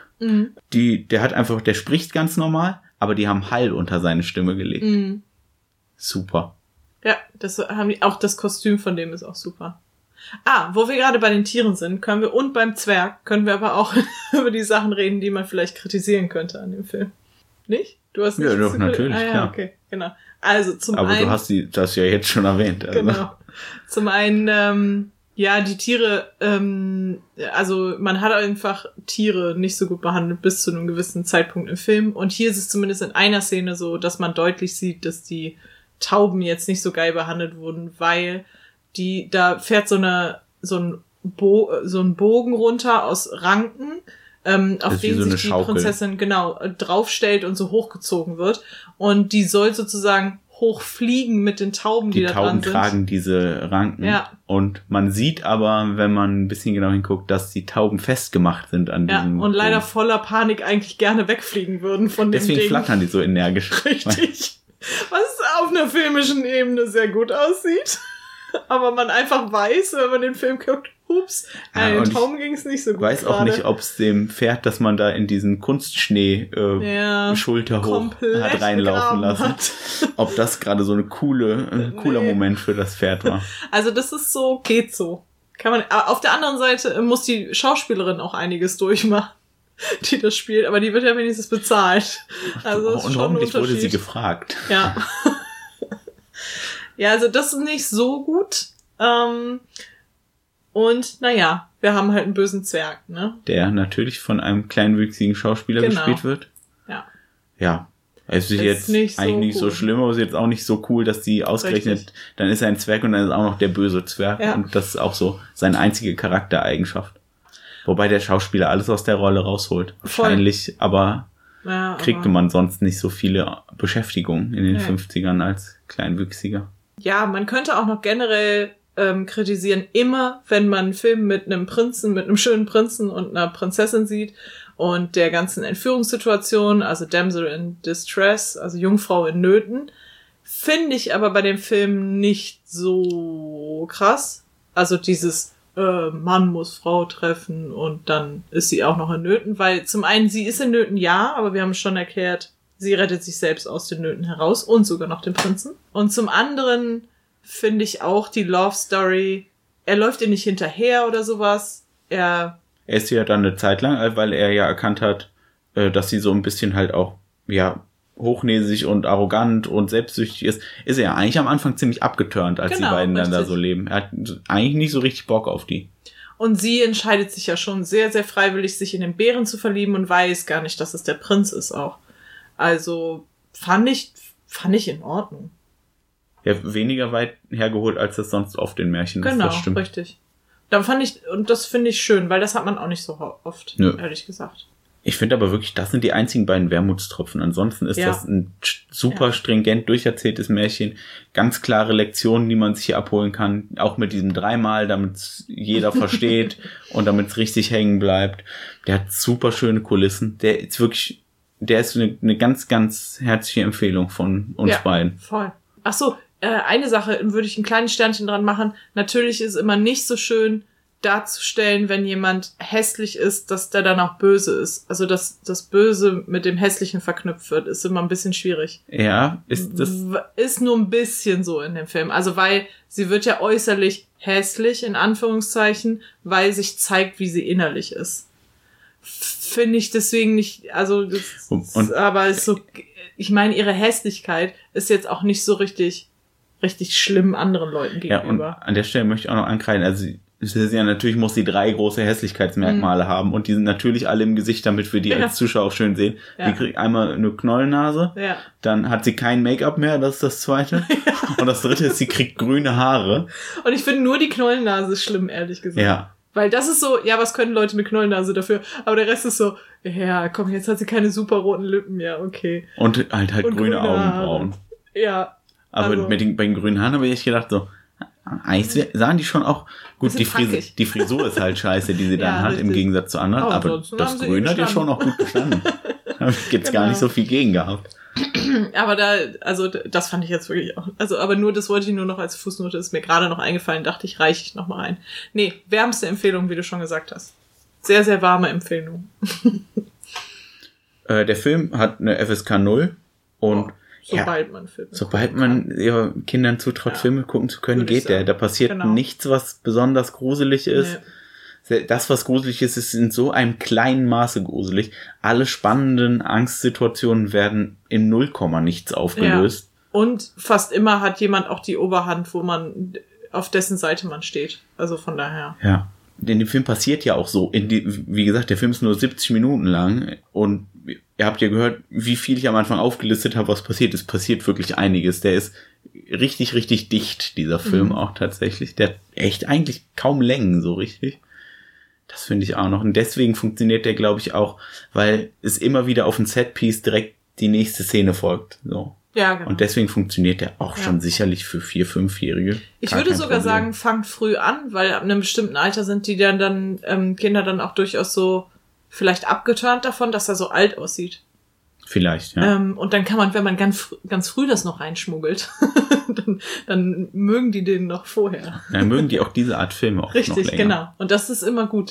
der spricht ganz normal, aber die haben Hall unter seine Stimme gelegt. Super. Ja, auch das Kostüm von dem ist auch super. Wo wir gerade bei den Tieren sind, und beim Zwerg können wir aber auch über die Sachen reden, die man vielleicht kritisieren könnte an dem Film. Nicht? Du hast nicht. Ja, doch, natürlich, klar. Okay, genau. Also aber du hast das ja jetzt schon erwähnt. Also. Genau. Zum einen, die Tiere, also man hat einfach Tiere nicht so gut behandelt bis zu einem gewissen Zeitpunkt im Film. Und hier ist es zumindest in einer Szene so, dass man deutlich sieht, dass die Tauben jetzt nicht so geil behandelt wurden, weil da fährt so ein Bogen runter aus Ranken, auf den sich die Prinzessin draufstellt und so hochgezogen wird. Und die soll sozusagen hochfliegen mit den Tauben, die da dran sind. Die Tauben tragen diese Ranken. Ja. Und man sieht aber, wenn man ein bisschen genau hinguckt, dass die Tauben festgemacht sind an diesem und leider voller Panik eigentlich gerne wegfliegen würden von dem Ding. Deswegen flattern die so energisch. Richtig. Was auf einer filmischen Ebene sehr gut aussieht. Aber man einfach weiß, wenn man den Film guckt, Hups, dem Traum ging es nicht so gut. Ich weiß auch nicht, ob es dem Pferd, dass man da in diesen Kunstschnee Schulter hoch hat reinlaufen lassen, ob das gerade so ein cooler Moment für das Pferd war. Also das ist so, geht so. Kann man. Auf der anderen Seite muss die Schauspielerin auch einiges durchmachen, die das spielt, aber die wird ja wenigstens bezahlt. Also das ist schon hoffentlich wurde sie gefragt. Ja. Ja, also das ist nicht so gut. Und naja, wir haben halt einen bösen Zwerg, ne? Der natürlich von einem kleinwüchsigen Schauspieler gespielt wird. Ja. Ja. Es ist jetzt eigentlich nicht so schlimm, aber es ist jetzt auch nicht so cool, dass die ausgerechnet, dann ist er ein Zwerg und dann ist auch noch der böse Zwerg. Ja. Und das ist auch so seine einzige Charaktereigenschaft. Wobei der Schauspieler alles aus der Rolle rausholt. Wahrscheinlich, aber kriegte man sonst nicht so viele Beschäftigungen in den 50ern als Kleinwüchsiger. Ja, man könnte auch noch generell kritisieren, immer wenn man einen Film mit einem Prinzen, mit einem schönen Prinzen und einer Prinzessin sieht und der ganzen Entführungssituation, also Damsel in Distress, also Jungfrau in Nöten, finde ich aber bei dem Film nicht so krass. Also dieses Mann muss Frau treffen und dann ist sie auch noch in Nöten, weil zum einen, sie ist in Nöten, ja, aber wir haben schon erklärt, sie rettet sich selbst aus den Nöten heraus und sogar noch den Prinzen. Und zum anderen finde ich auch die Love Story, er läuft ihr nicht hinterher oder sowas. Er ist ja dann eine Zeit lang, weil er ja erkannt hat, dass sie so ein bisschen halt auch, ja, hochnäsig und arrogant und selbstsüchtig ist er ja eigentlich am Anfang ziemlich abgeturnt, als die beiden dann da so leben. Er hat eigentlich nicht so richtig Bock auf die. Und sie entscheidet sich ja schon sehr, sehr freiwillig, sich in den Bären zu verlieben und weiß gar nicht, dass es der Prinz ist auch. Also fand ich in Ordnung. Ja, weniger weit hergeholt, als das sonst oft in Märchen ist. Genau, das stimmt. Richtig. Dann und das finde ich schön, weil das hat man auch nicht so oft, ehrlich gesagt. Ich finde aber wirklich, das sind die einzigen beiden Wermutstropfen. Ansonsten ist das ein super stringent durcherzähltes Märchen. Ganz klare Lektionen, die man sich hier abholen kann. Auch mit diesem 3-mal, damit jeder versteht und damit es richtig hängen bleibt. Der hat super schöne Kulissen. Der ist eine ganz, ganz herzliche Empfehlung von uns beiden. Voll. Ach so, eine Sache würde ich ein kleines Sternchen dran machen. Natürlich ist es immer nicht so schön darzustellen, wenn jemand hässlich ist, dass der dann auch böse ist. Also, dass das Böse mit dem Hässlichen verknüpft wird, ist immer ein bisschen schwierig. Ja, ist das... Ist nur ein bisschen so in dem Film. Also, weil sie wird ja äußerlich hässlich, in Anführungszeichen, weil sich zeigt, wie sie innerlich ist. Finde ich deswegen nicht, also, aber ist so, ich meine, ihre Hässlichkeit ist jetzt auch nicht so richtig schlimm anderen Leuten gegenüber. Ja, und an der Stelle möchte ich auch noch ankreiden, also natürlich muss sie 3 große Hässlichkeitsmerkmale haben und die sind natürlich alle im Gesicht, damit wir die als Zuschauer auch schön sehen. Ja. Die kriegt einmal eine Knollennase, dann hat sie kein Make-up mehr, das ist das zweite. Und das dritte ist, sie kriegt grüne Haare. Und ich finde nur die Knollennase schlimm, ehrlich gesagt. Ja. Weil das ist so, ja, was können Leute mit Knollennase dafür? Aber der Rest ist so, ja, komm, jetzt hat sie keine super roten Lippen, ja, okay. Und halt grüne Augenbrauen. Ja. Aber also, bei den grünen Haaren habe ich echt gedacht so, eigentlich sahen die schon auch gut, die Frisur ist halt scheiße, die sie dann hat, richtig. Im Gegensatz zu anderen, aber das Grün hat ja schon auch gut gestanden. Da habe ich jetzt gar nicht so viel gegen gehabt. Aber das fand ich jetzt wirklich auch, aber das wollte ich nur noch als Fußnote, ist mir gerade noch eingefallen, dachte ich, reiche ich noch mal ein. Nee, wärmste Empfehlung, wie du schon gesagt hast. Sehr, sehr warme Empfehlung. Der Film hat eine FSK 0 und sobald man Kindern zutraut, Filme gucken zu können, geht der. Da passiert nichts, was besonders gruselig ist. Nee. Das, was gruselig ist, ist in so einem kleinen Maße gruselig. Alle spannenden Angstsituationen werden in 0, nichts aufgelöst. Ja. Und fast immer hat jemand auch die Oberhand, auf dessen Seite man steht. Also von daher. Ja. In dem Film passiert ja auch so, wie gesagt, der Film ist nur 70 Minuten lang und ihr habt ja gehört, wie viel ich am Anfang aufgelistet habe, was passiert. Es passiert wirklich einiges. Der ist richtig, richtig dicht, dieser Film auch tatsächlich. Der hat echt eigentlich kaum Längen so richtig. Das finde ich auch noch. Und deswegen funktioniert der, glaube ich, auch, weil es immer wieder auf ein Setpiece direkt die nächste Szene folgt. So. Ja, genau. Und deswegen funktioniert der auch schon sicherlich für 4-, 5-Jährige. Ich würde sogar sagen, fangt früh an, weil ab einem bestimmten Alter sind die dann Kinder dann auch durchaus so vielleicht abgeturnt davon, dass er so alt aussieht. Vielleicht, ja. Und dann kann man, wenn man ganz früh das noch reinschmuggelt, dann mögen die den noch vorher. Dann mögen die auch diese Art Filme auch Richtig, noch länger. genau. Und das ist immer gut.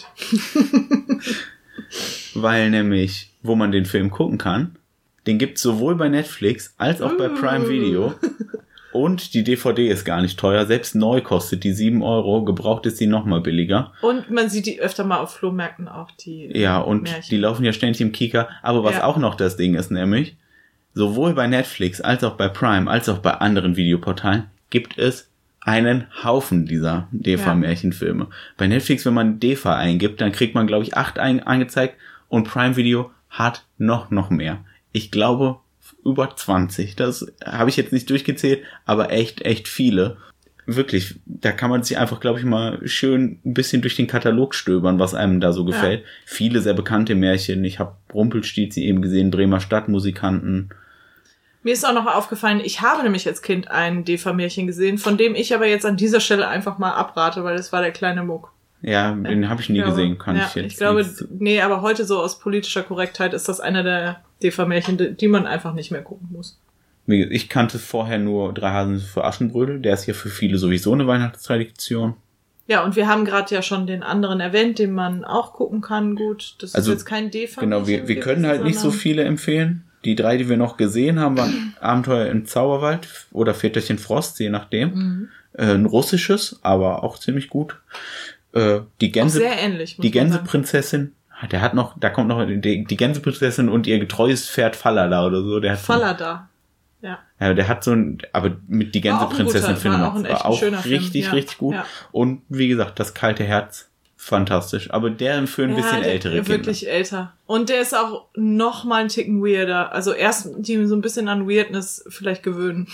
Weil nämlich, wo man den Film gucken kann, den gibt's sowohl bei Netflix als auch bei Prime Video. Und die DVD ist gar nicht teuer. Selbst neu kostet die 7 €. Gebraucht ist die noch mal billiger. Und man sieht die öfter mal auf Flohmärkten auch, die Ja, und Märchen. die laufen ja ständig im Kika. Aber was auch noch das Ding ist, nämlich, sowohl bei Netflix als auch bei Prime, als auch bei anderen Videoportalen, gibt es einen Haufen dieser DEFA-Märchenfilme. Bei Netflix, wenn man DEFA eingibt, dann kriegt man, glaube ich, 8 angezeigt. Und Prime Video hat noch mehr. Ich glaube, über 20. Das habe ich jetzt nicht durchgezählt, aber echt viele. Wirklich, da kann man sich einfach, glaube ich, mal schön ein bisschen durch den Katalog stöbern, was einem da so gefällt. Ja. Viele sehr bekannte Märchen. Ich habe Rumpelstilzchen eben gesehen, Bremer Stadtmusikanten. Mir ist auch noch aufgefallen, ich habe nämlich als Kind ein DEFA-Märchen gesehen, von dem ich aber jetzt an dieser Stelle einfach mal abrate, weil das war der kleine Muck. Ja, den habe ich nie gesehen, kann ich jetzt. Ich glaube, nee, aber heute so aus politischer Korrektheit ist das einer der DEFA-Märchen, die man einfach nicht mehr gucken muss. Ich kannte vorher nur 3 Hasen für Aschenbrödel, der ist ja für viele sowieso eine Weihnachtstradition. Ja, und wir haben gerade ja schon den anderen erwähnt, den man auch gucken kann, gut. Das ist jetzt kein DEFA-Märchen. Genau, wir können halt nicht so viele empfehlen. Die 3, die wir noch gesehen haben, waren Abenteuer im Zauberwald oder Väterchen Frost, je nachdem. Ein russisches, aber auch ziemlich gut. Die Gänse, auch sehr ähnlich, die Gänseprinzessin, da kommt noch die Gänseprinzessin und ihr getreues Pferd Falada oder so. Der hat Falada, ja, der hat so ein, aber mit die Gänseprinzessin finde ich war auch richtig gut. Ja. Und wie gesagt, das kalte Herz, fantastisch. Aber der für ein bisschen ältere Kinder. Wirklich älter. Und der ist auch noch mal einen Ticken weirder. Also erst die so ein bisschen an Weirdness vielleicht gewöhnen.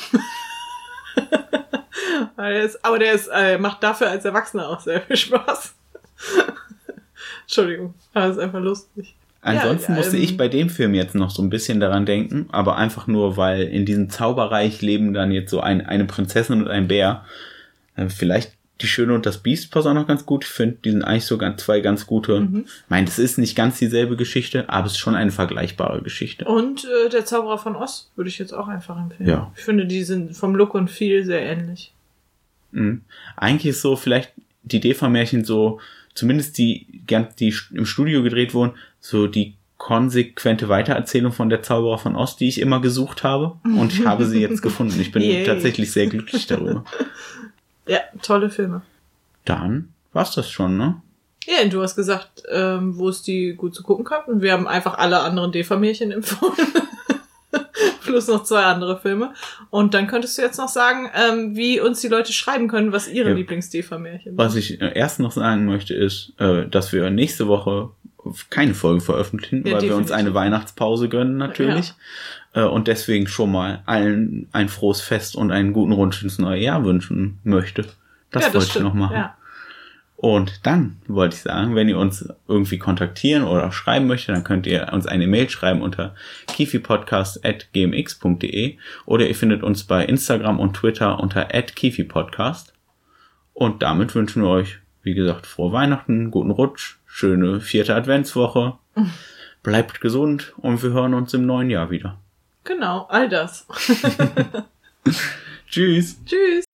Aber der macht dafür als Erwachsener auch sehr viel Spaß. Entschuldigung, aber es ist einfach lustig. Ansonsten musste ich bei dem Film jetzt noch so ein bisschen daran denken, aber einfach nur, weil in diesem Zauberreich leben dann jetzt so eine Prinzessin und ein Bär. Vielleicht Die Schöne und das Biest passt auch noch ganz gut. Ich finde, die sind eigentlich so zwei ganz gute. Ich meine, das ist nicht ganz dieselbe Geschichte, aber es ist schon eine vergleichbare Geschichte. Und der Zauberer von Oz würde ich jetzt auch einfach empfehlen. Ja. Ich finde, die sind vom Look und Feel sehr ähnlich. Eigentlich ist so vielleicht die DEFA-Märchen so, zumindest die im Studio gedreht wurden, so die konsequente Weitererzählung von der Zauberer von Oz, die ich immer gesucht habe. Und ich habe sie jetzt gefunden. Ich bin tatsächlich sehr glücklich darüber. Ja, tolle Filme. Dann war's das schon, ne? Ja, und du hast gesagt, wo es die gut zu gucken kann. Und wir haben einfach alle anderen DEFA-Märchen empfohlen. Plus noch 2 andere Filme. Und dann könntest du jetzt noch sagen, wie uns die Leute schreiben können, was ihre Lieblings-DEFA-Märchen sind. Was ich erst noch sagen möchte, ist, dass wir nächste Woche keine Folge veröffentlichen, weil wir uns eine Weihnachtspause gönnen natürlich. Ja. Und deswegen schon mal allen ein frohes Fest und einen guten Rutsch ins neue Jahr wünschen möchte. Das wollte ich noch machen. Ja. Und dann wollte ich sagen, wenn ihr uns irgendwie kontaktieren oder schreiben möchtet, dann könnt ihr uns eine Mail schreiben unter kifipodcast@gmx.de oder ihr findet uns bei Instagram und Twitter unter @kifipodcast. Und damit wünschen wir euch, wie gesagt, frohe Weihnachten, guten Rutsch, schöne 4. Adventswoche, bleibt gesund und wir hören uns im neuen Jahr wieder. Genau, all das. Tschüss. Tschüss.